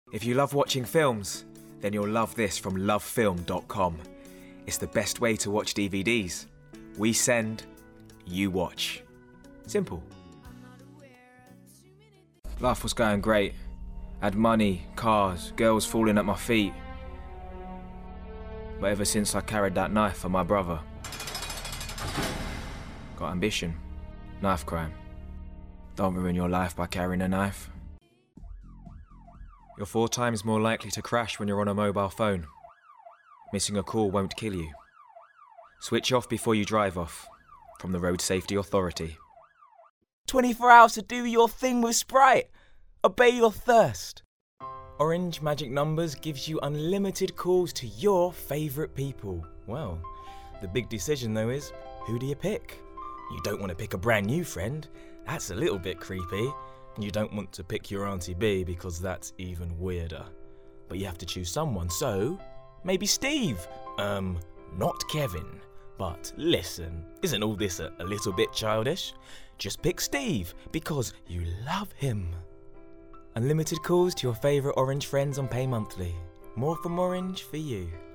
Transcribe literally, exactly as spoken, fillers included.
If you love watching films, then you'll love this from love film dot com. It's the best way to watch D V Ds. We send, you watch. Simple. Life was going great. Had money, cars, girls falling at my feet. But ever since I carried that knife for my brother, got ambition, knife crime. Don't ruin your life by carrying a knife. You're four times more likely to crash when you're on a mobile phone. Missing a call won't kill you. Switch off before you drive off. From the Road Safety Authority. twenty-four hours to do your thing with Sprite. Obey your thirst. Orange Magic Numbers gives you unlimited calls to your favourite people. Well, the big decision though is, who do you pick? You don't want to pick a brand new friend. That's a little bit creepy. You don't want to pick your Auntie B because that's even weirder. But you have to choose someone, so maybe Steve. Um, not Kevin. But listen, isn't all this a, a little bit childish? Just pick Steve because you love him. Unlimited calls to your favourite Orange friends on Pay Monthly. More from Orange for you.